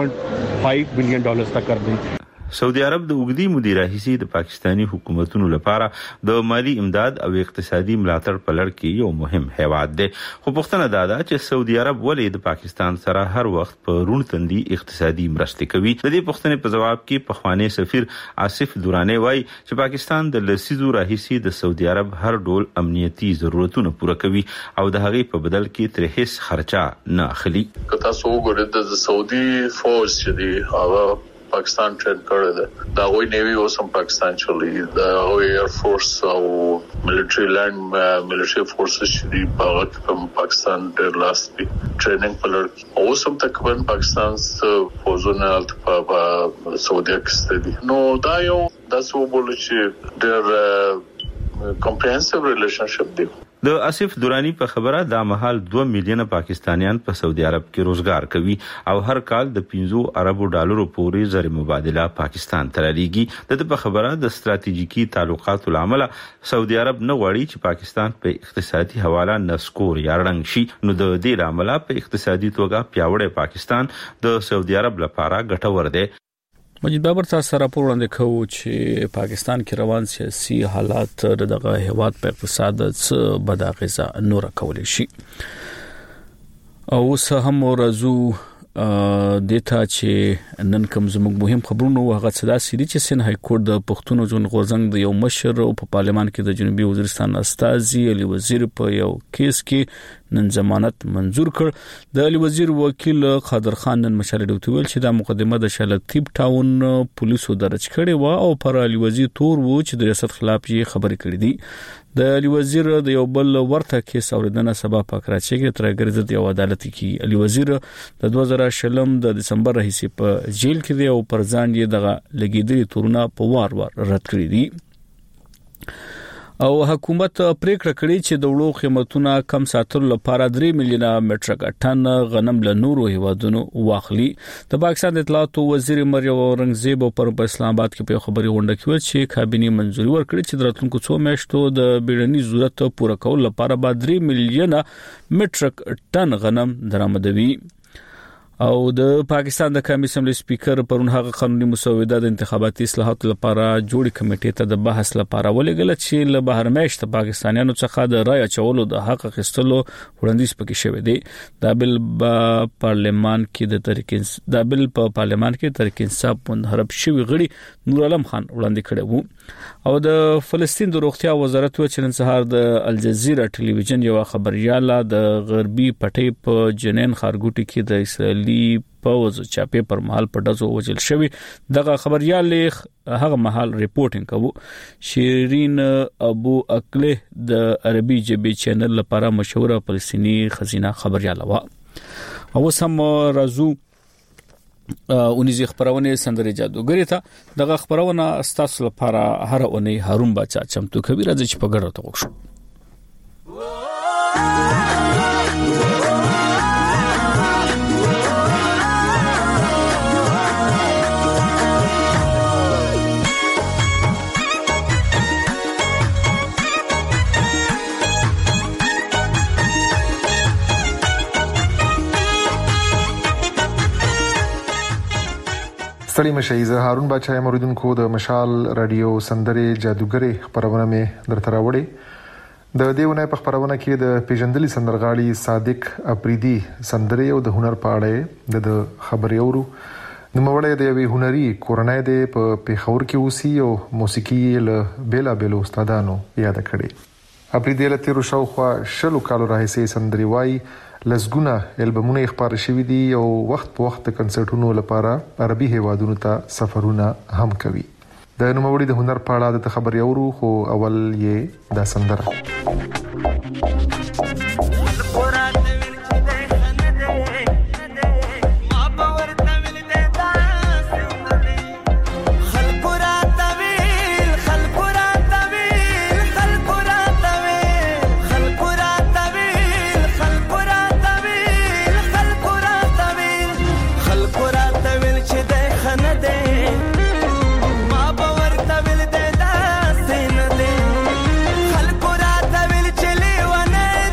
5.5 बिलियन डॉलर्स तक कर दें. سعودي عرب د وګړي مدیر رئیسي د پاکستانی حکومتونو لپاره د مالی امداد او اقتصادي ملاتړ په لړ کې یو مهم هیواد دی. خو پوښتنه دا ده چې سعودي عرب ولې د پاکستان سره هر وخت په رون تندي اقتصادي مرستې کوي. د دې پوښتنې په جواب کې پخوانی سفیر آصف دورانی وایي چې پاکستان د لسیزو راهیسي د سعودي عرب هر ډول امنیتي ضرورتونه پوره کوي او د هغې په بدل کې تر هیڅ خرچه نه اخلي. که تاسو وګورئ د سعودي فوج چې دی هغه پاکستان ټرین کړی دی. دا غوي نیوی اوسم پاکستان چلی دا غوي ایر فورس او ملټری لینډ ملټری فورسز چې دی په پاکستان ډېر لاس دی ټریننګ په لړ اوسم تقریبا پاکستان فوزونه په سعودي کې ستدي. نو دا یو داسې وبول چې ډېر comprehensive relationship دی. د اسف دورانی په خبره د مهال 2 میلیونه پاکستانیان په سعودي عرب کې روزګار کوي او هر کال د 15 اربو ډالرو پورې زر مبادله پاکستان ته لېږي. د په خبره د ستراتیژیکي تعلقاتو لامل سعودي عرب نه غواړي چې پاکستان په اقتصادي حواله نسکور یا رنګ شي. نو د دې لامل په اقتصادي توګه پیاوړی پاکستان د سعودي عرب لپاره ګټور دی. مجید بابر تاسو سره راپور وړاندې کوو چې پاکستان کې روان سیاسي حالات دغه هیواد په اقتصاد څخه بد اغیزه نور کولای شي. او اوس هم ورزو دیتا چې نن کوم زموږ مهم خبرونه هغه صدا سړي چې سن های کورټ د پښتون جون غورزنګ د یو مشر او په پارلمان کې د جنوبي وزیرستان استاذي علي وزیر په یو کیس کې نن ضمانت منزور کړ. د علي وزیر وکیل قادر خان نن مشال ډیوټي ویل چې د مقدمه د شلتیب ټاون پولیسو درج کړي و او پر علي وزیر تور و چې د ریاست خلاف یې خبرې کړې دي. د علي وزیر د یو بل ورته کیس اوریدنه سبا په کراچۍ کې تر ګرځد یو عدالت کې علي وزیر د 2000 د دسمبر راهیسې په جیل کې دی او پر ځان یې دغه لګیدلي تورونه په وار رد کړی دي. او حکومت پریکړه کړې چې د وړو قیمتونه کم ساتلو لپاره 3 میلیونه مټریک ټن غنم له نورو هیوادونو واخلي. د پاکستان د اطلاعات وزیر مریم اورنګزیب پر اسلام آباد کې په خبري غونډه کې ویل چې کابینه منځوري ورکړي چې د راتلونکو 2 میاشتو د بیړني ضرورت پوره کولو لپاره به 3 میلیونه مټریک ټن غنم درآمدوي. او د پاکستان د قومي اسمبلی سپیکر پرون هغه قانوني مسوده د انتخاباتي اصلاحاتو لپاره جوړی کمیټې ته د بحث لپاره ولېږل چې له بهر میشت پاکستانیانو څخه د رای اچولو د حق اخیستلو وړاندیز پکې شوی دی. دا بل په پارلمان کې تحریک انصاف منحرف شوی غړي نور علم خان وړاندې کړی وو. او د فلسطین د روغتیا وزارت و چې نن سهار د الجزیره ټلویزیون یو خبرياله د غربي پټي په جنین خارګوټي کې د اسرائیلي پوز چاپې پر محل په دزو وجل شوی. دغه خبرياله هغه محل ریپورتینګ کوي. شیرین ابو اکله د عربي جبهې چینل لپاره مشهور فلسطینی خزینه خبرياله و. او سم رازو اونیزه خبرونه سندره جادوګری ته دغه خبرونه استاسو لپاره هر اونۍ هارون بچا چمتو کوي راځي چې په ګډه ته وښو. ستړي مشي زه هارون بچا موریدونکو د مشال رادیو سندره جادوګری خبرونه مې درته راوړي. د دیونه په خبرونه کې د پیژندلي سندرغاړي صادق اپریدي سندره او د هنر په اړه د خبرې اورو. د موړې د یوې هنري کورنۍ د په پیښور کې اوسي او موسیقي له بیلا بیلو استادانو یاد کړي. اپریدي له تیرو شاوخوا 20 کالو راهیسې سندري وای لزګونه البمونه خبر شوي دي او وخت په وخت کنسرټونو لپاره عربي هیوادونو ته سفرونه هم کوي. د نوموړي د هنر په اړه د خبرې اورو خو اول یې دا سندره. خلق راته ویل چې لیوانه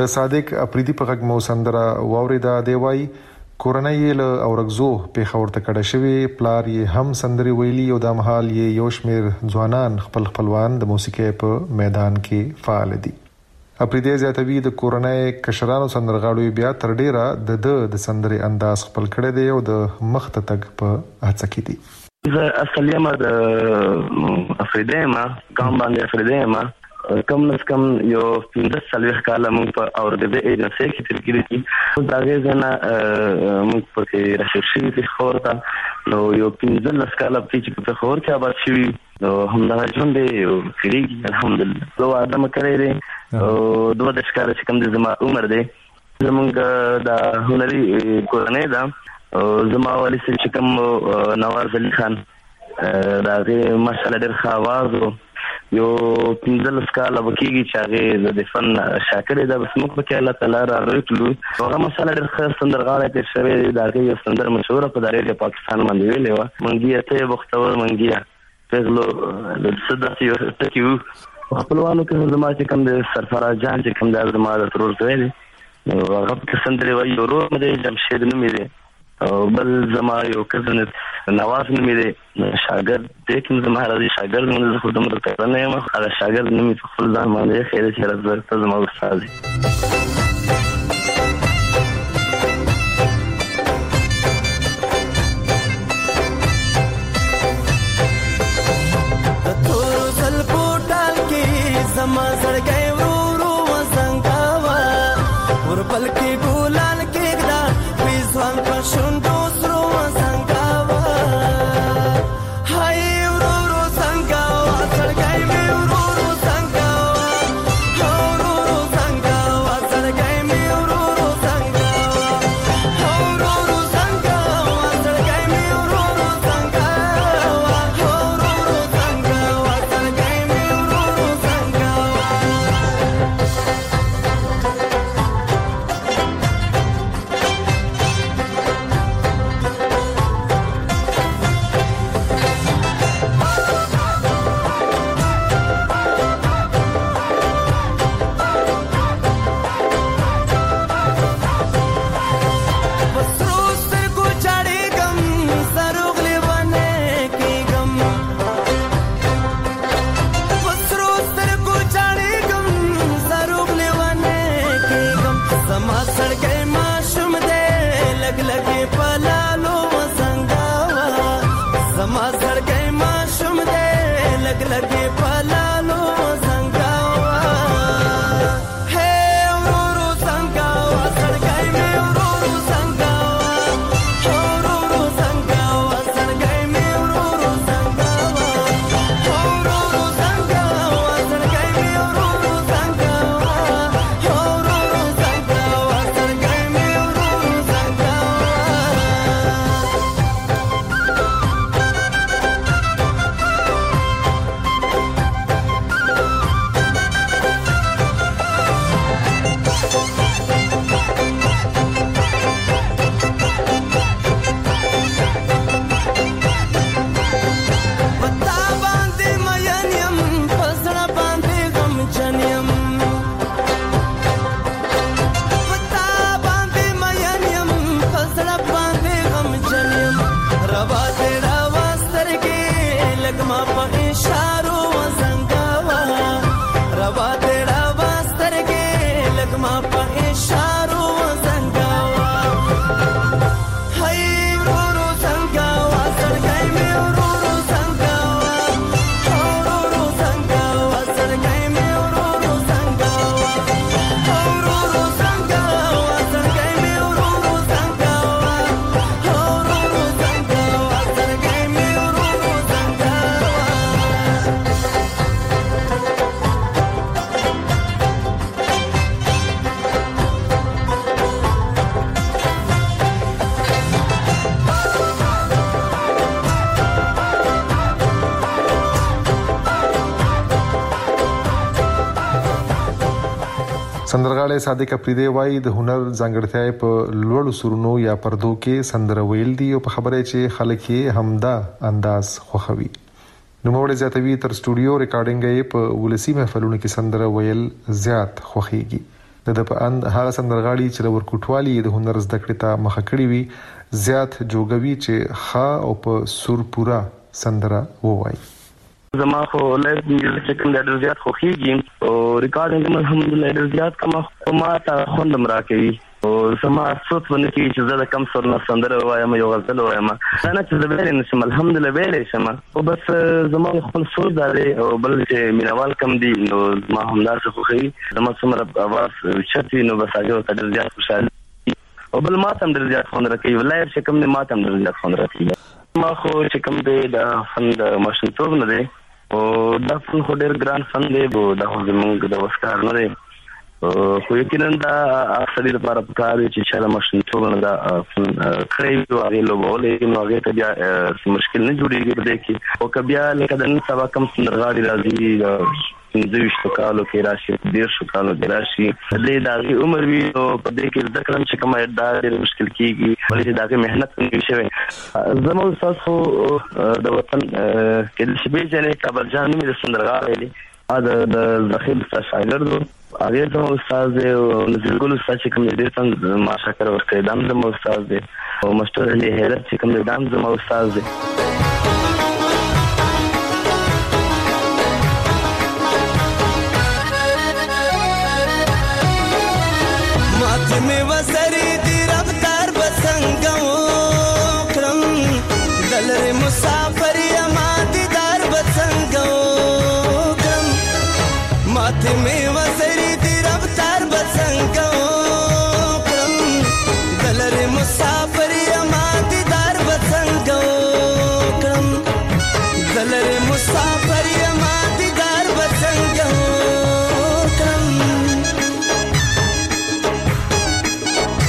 د صادق اپریدي په غږ مو سندره واوریدا دی وای کورنۍ له اورغزو په خورته کډه شوی پلار یې هم سندري ویلي او د مهال یې یو شمیر ځوانان خپل خپلوان د موسیقي په میدان کې فعال دي. اپریدي زیاتوي د کورنۍ کشرانو سندرغاړو بیا تر ډیره د سندري انداز خپل کړي دی او د مخته تک په هڅه کې دي. زه اصلي ما د افریدي ما کوم باندې افریدي ما کم نس کم یو 15 سالوخ کاله موږ په اورګه ایجنسی کې تر کې دي دا غزنه موږ په کې راشي په خورتا نو یو 15 کاله چې په خور کې آباد شوی نو هم دا ژوند دی کړي الحمدلله نو ادم کړی دی او دوه د ښکار چې کم د زما عمر دی زمونږ د هنري کورنۍ دا زما والي چې کم نواز علي خان دا غي ماشاءالله ډېر ښه आवाज یو 15 کاله وکیږي چې هغه د فن شاکر دی بس موږ په الله تعالی راوړو هغه مسله ډېر ښه سندرغاړی تر شوی دا یو سندر مشهور په دایره پاکستان باندې ویلې و منګي ته بختور منګي پهلو د صدق یو تکیو خپلوانو کې زما چې کوم د سرفراز جان چې کوم د زما د ترور ویلي هغه په سندري وایي ورو مې جمشید نومې دی او بل زما یو کزن نواز نومې دی شاګرد دې کوم زما راځي شاګرد مونږ خو دمر ته نه یم هغه شاګرد نومې خپل ځان باندې خیر چې راځي زما استاد زما زړګي ورو وزنګاوا ورپل کې ګلان کېږدا وېځوان په شوندو سرو وزنګاوا هاي ورو زنګاوا زړګي مې ورو زنګاوا ورو زنګاوا زړګي مې ورو زنګاوا ورو زنګاوا زړګي مې ورو زنګاوا ورو زنګاوا زړګي مې ورو سندرغاړی صادق اپریدي وایي د هنر ځانګړتیا په لوړو سرونو یا پردو کې سندره ویل دي او په خبره چې خلک یې همدا انداز خوښوي. نوموړی زیاتوي تر سټوډیو ریکارډینګ یې په ولسی محفلونو کې سندره ویل زیات خوښيږي. د په اند هغه سندرغاړي چې ورکوټوالي د هنر زده کړې ته مخه کړی وي زیات جوګوي چې خا او په سور پورا سندره ووایي. زما خو لایف میوزیک چې کوم ډېر زیات خوښیږي او ریکارډینګ الحمدلله ډېر زیات کوم ما ته خوندم راکوي او زما افسوس ونه کیږي چې زه د کم سر نه سندره وایم یو غزل وایم دا نه چې زه ویلې نشم الحمدلله ویلې شم او بس زما خپل سوچ دی او بل چې مینوال کم دي نو ما هم دا څه خوښي زما څومره اواز چتي نو بس هغه ته ډېر زیات خوشاله او بل ما ته ډېر زیات خوند راکوي لایف چې کوم نه ما ته ډېر زیات خوند راکوي. ما خو چې کوم دی د فن د ماشینتوب نه دی او دا فن خو ډېر ګران فن دی او دا زموږ د وسکار نه دی خو یقینا دا اکثر لپاره پکاره چې شاله ماشینتوب نه دا فن کړی او هغه لوبولې نو هغه ته بیا مشکل نه جوړیږي په دې کې او کبیا لکه د نن سبا کم سندرغاړي راځي د کالو کې راشي ډیر شو کالو کې راشي د دغه عمر وی او په دې کې ذکر هم چې کومه دا ډیر مشکل کیږي ولې دغه مهنت کوي شوی زموږ استاد خو د وطن کې د شبي جنې کابل جان مې د سندرغاړي د ذخیر شاعر دو هغه زموږ استاد او نزلګل استاد چې کوم دې څنګه ما شکر ورکړم دام زموږ استاد دی او مستر علي هیرت چې کوم دام زموږ استاد دی. में वसरी दी रफ्तार बसंगो क्रम दलरे मुसाफर यमादीदार बसंगो क्रम माथे में वसरी दी रफ्तार बसंगो क्रम दलरे मुसाफर यमादीदार बसंगो क्रम दलरे मुसाफर यमादीदार बसंगो क्रम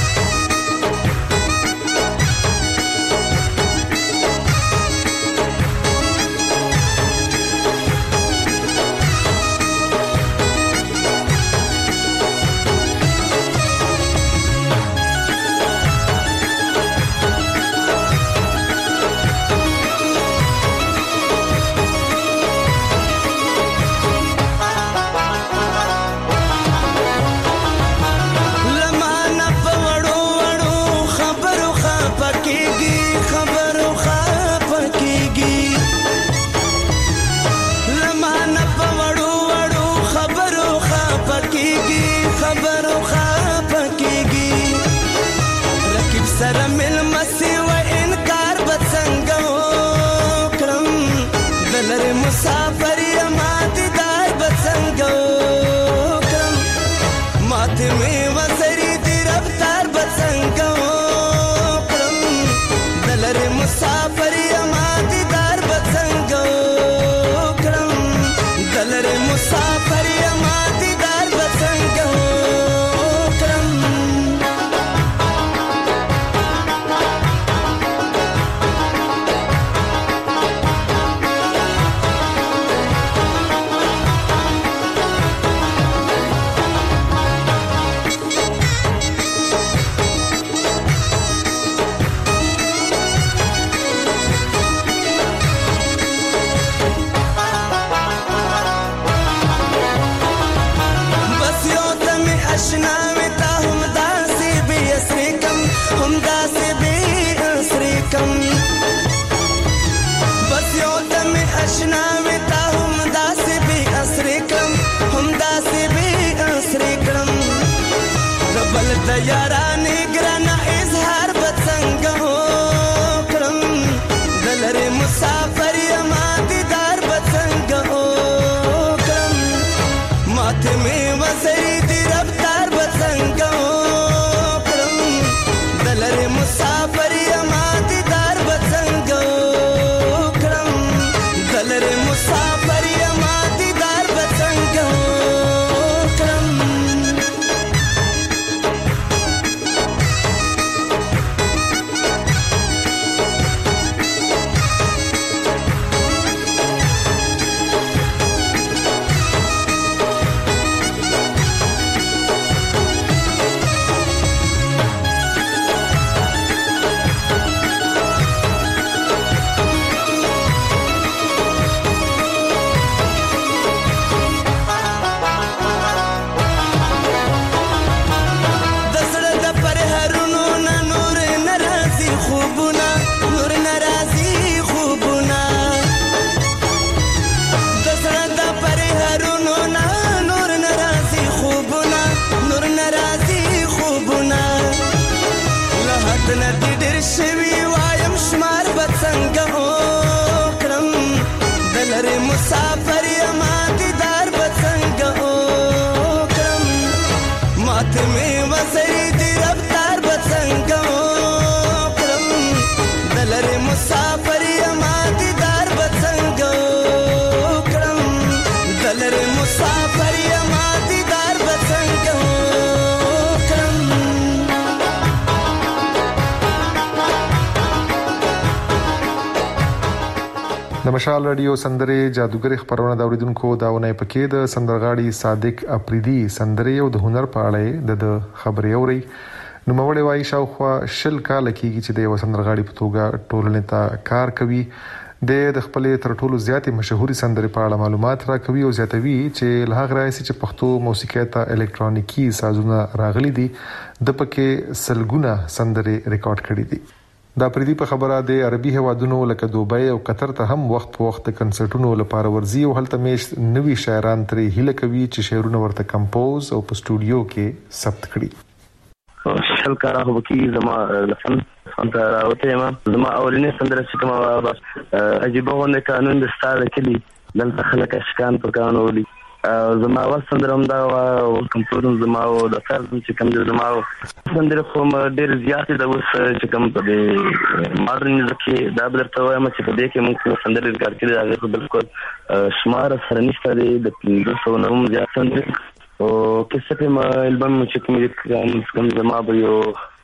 د مشال رادیو سندره جادوګر خبرونه د اوریدونکو داونه پکې د سندرغاړي صادق اپریدي سندره او د هنر په اړه د خبري اوري نو مولوي وای شاوخوا شل کال کېږي چې د سندرغاړي په توګه ټولنې ته کار کوي د خپل تر ټولو زیاتې مشهوري سندرې په اړه معلومات راکوي او زیاتوي چې له هغه راځي چې پښتو موسیقي ته الکترونیکي سازونه راغلي دي د پکې سلګونه سندرې ریکارډ کړي دي دا پردي په خبره د عربي هوادونو لکه دوبۍ او قطر ته هم وخت په وخت کنسرټونو لپاره ورزي او هلته میش نوي شاعران ترې هیله کوي چې شعرونه ورته کمپوز او په سټوډیو کې ثبت کړي شل کاره وکي زما لفن انت راوته ما زما اولینې سندره چې کومه عجیبه غونډه قانون د ستاره کلی دلته خلک اشکان په قانون ولي زما اول سندره هم دا او کمپوزم زما او د فرض چې کوم د زما سندره کوم ډېر زیاتې د اوس چې کوم په ماډرن ځکه دا درته وایم چې په دې کې موږ سندره ریکارډ کړې هغه بالکل شمار سره نشته د 500 نوم زیات سندره او کیسه په البم چې کوم زما به یو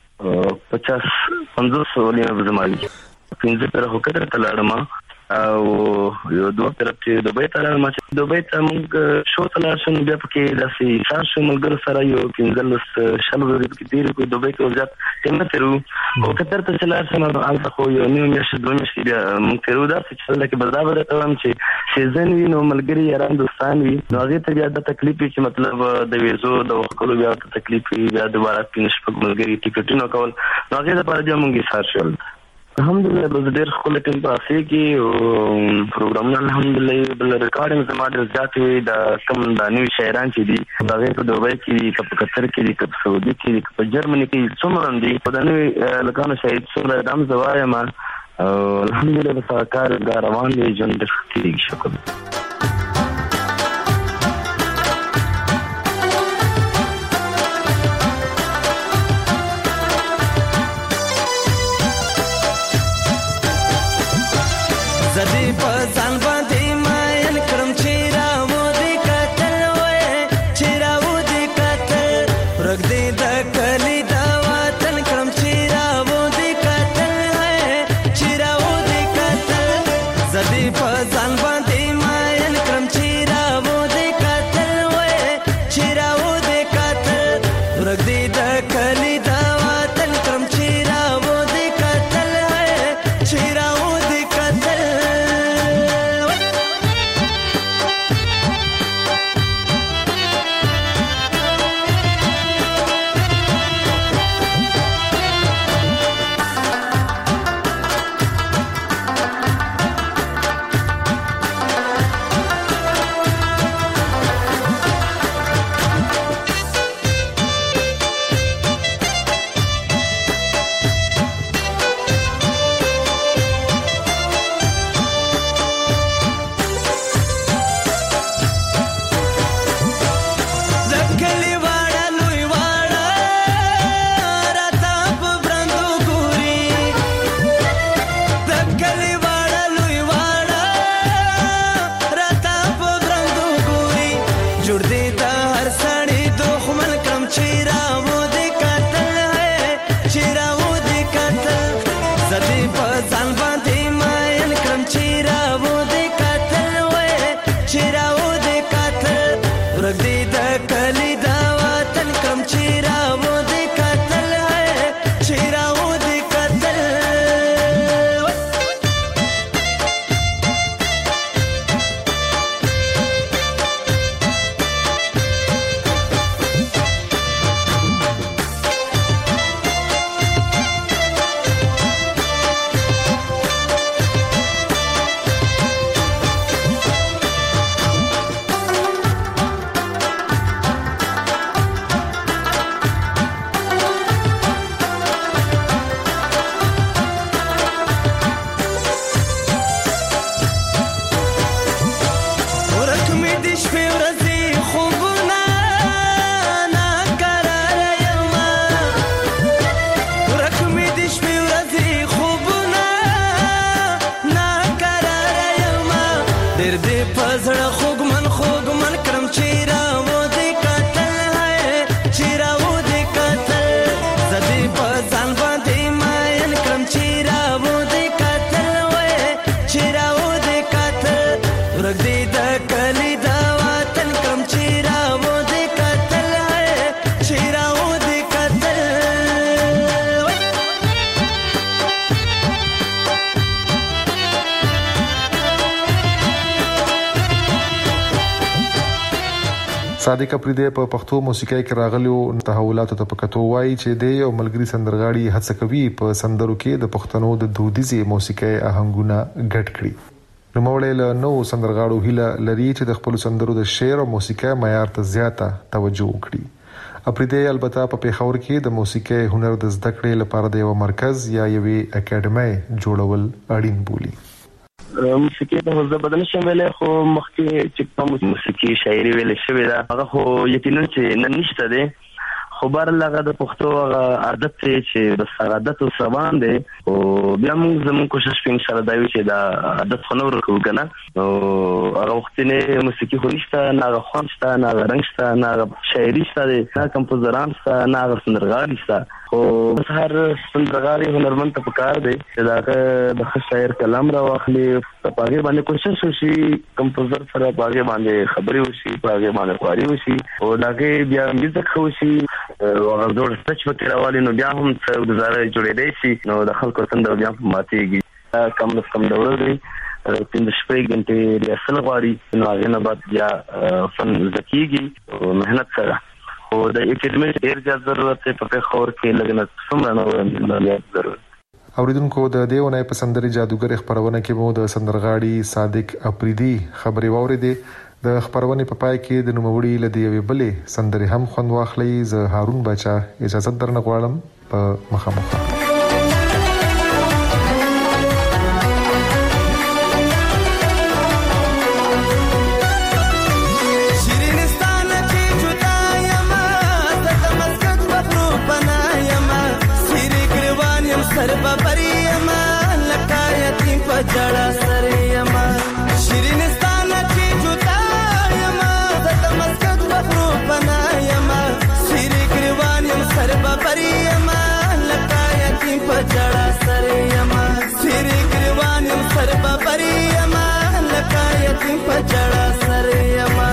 50 ولې زما پنځه پر هوکړه تلاړم او یو دوه طرف چې دوبۍ ته راځم چې دوبۍ ته موږ شو ته لاړ بیا پکې داسې ساسو ملګرو سره یو پنځلس شل ورځې پکې تېرې کړو دوبۍ کې زیات ټیم تیرو او قطر ته چې لاړ شم هلته خو یو نیو میاشت دوه میاشتې بیا موږ تېرو داسې چې لکه بل دا به درته وایم چې سیزن وي نو ملګري یاران دوستان وي نو هغې ته بیا د تکلیف وي چې مطلب د ویزو د وښکلو بیا ورته تکلیف وي بیا دوباره پنځه شپږ ملګري ټیکټونه کول نو هغې دپاره بیا موږ ایثار شول الحمدلله بس ډېر ښکلی ټیم په اسې کې او پروګرامونه الحمدلله بل ریکارډینګ زما ډېر زیات وي د کوم د نوي شاعران چې دي د هغې په دوبۍ کې دي که په قطر کې دي که په سعودي کې دي که په جرمني کې څومره هم دي خو د نوي لکانو شاعر څومره دا هم زه وایم او الحمدلله بس هغه کار دا روان دی ژوند ډېر ښه کېږي شکر زدی په ځان باندې ماین کړم چې راو دې کتل وې چې راو دې کتل رګ دې د کلی دا وطن کړم چې راو دې کتل وې چې راو دې کتل زدی په ځان باندې ماین کړم چې راو دې کتل وې چې راو دې کتل رګ دې د کلی دا وطن کړم چې راو دې کتل وې چې راو دې کتل صادق اپریدی په پښتو موسیقۍ کې راغلو تحولاتو ته پکتو وایي چې د یو ملګری سندرغاړي هڅه کوي په سندرو کې د پښتنو د دودیزي موسیقۍ آهنګونه ګډ کړي. نو موړل نو سندرغاړو هیله لري چې د خپل سندرو د شعر او موسیقۍ معیار ته زیاته توجه وکړي. اپریدی البته په پیښور کې د موسیقۍ هنر د زده کړې لپاره د یو مرکز یا یوې اکیډمۍ جوړول اړین بولي. موسیقي ته زه بدل شم ویلې خو مخکې چې کوم موسیقي شاعري ویلې شوې ده هغه خو یقینا چې نشته ده خو بار لغه د پښتو عادت چې د عادت او سبان دي او بیا موږ زموږ کوشش په ان شاء الله دا وی چې دا عادت خنور کوو کنه او هغه وخت نه موسیقي خو نشته نه خوان شته نه رنگ شته نه شاعري شته نه کمپوزران شته نه سندرغاړي شته او هر سندرغاړي هنرمند ته پکار دی چې دا د شاعر کلام را واخلي په هغه باندې کوشش وشي کمپوزر سره په هغه باندې خبري وشي په هغه باندې قواري وشي او داګه بیا میوزیک وشي او هغه جوړ سټچ وکړي راوالي نو بیا هم څه گزاره جوړې دی شي نو د خلکو څنګه بیا ماتيږي کم ډول دی تین شپږ غنټې ریاست غواړي نو هغه نه بعد بیا فن زکیږي او مهنت سره او د اکیډمي ډیر زیات ضرورت دی په خور کې لګنه څومره نو ضرورت. اوریدونکو د دیونه په سندري جادوګر خبرونه کې مو د سندرغاړي صادق اپریدي خبري واوریدې. د خبرونه په پای کې د نوموړي لدی وی بلې سندري هم خوند واخلي. زه هارون بچا اجازه درنه غواړم په مخامخ. जड़ा सरियमा शिरीनिस्तान की जुदायमा तमस्कत बखरू बनायमा सिरी ग्रवानियम सरबा परियमा लकायती पजड़ा सरियमा सिरी ग्रवानियम सरबा परियमा लकायती पजड़ा सरियमा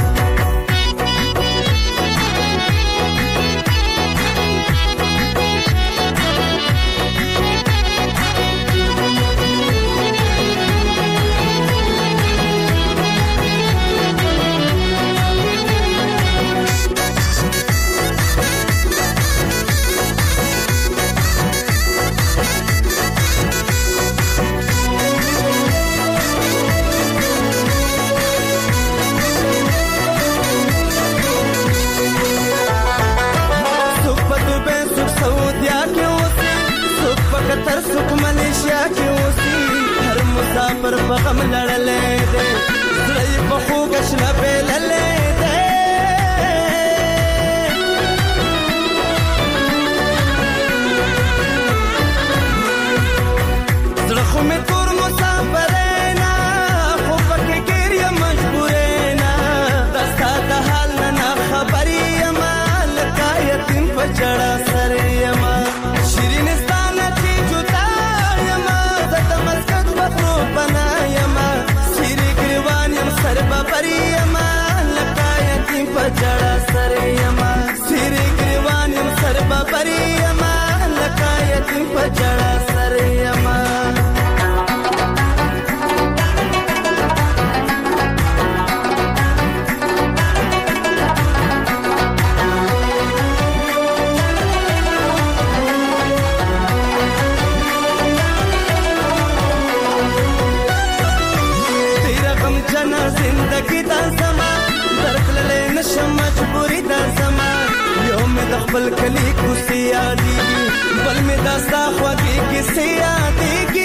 कतर सुख मलेशिया की ओसी हर मुसाफिर बगम लड़ले दे जई बखू गशना पे लले दे जरखो में तोर मुसाफरेना खूब के गिरिया मजबूरेना दस्ता दा हाल ना खबरी माल का यतीम पचड़ा सरियमा शिरीन सरबा परियमा लकायती पजड़ा सरियमा सिरी ग्रवानियम सरबा परियमा लकायती पजड़ा सरियमा जिंदगी दा समा दरकल ले नशम मजबूरी दा समा यौम दखबल कली कुसिया दी बल में दा साखवा की किसिया दी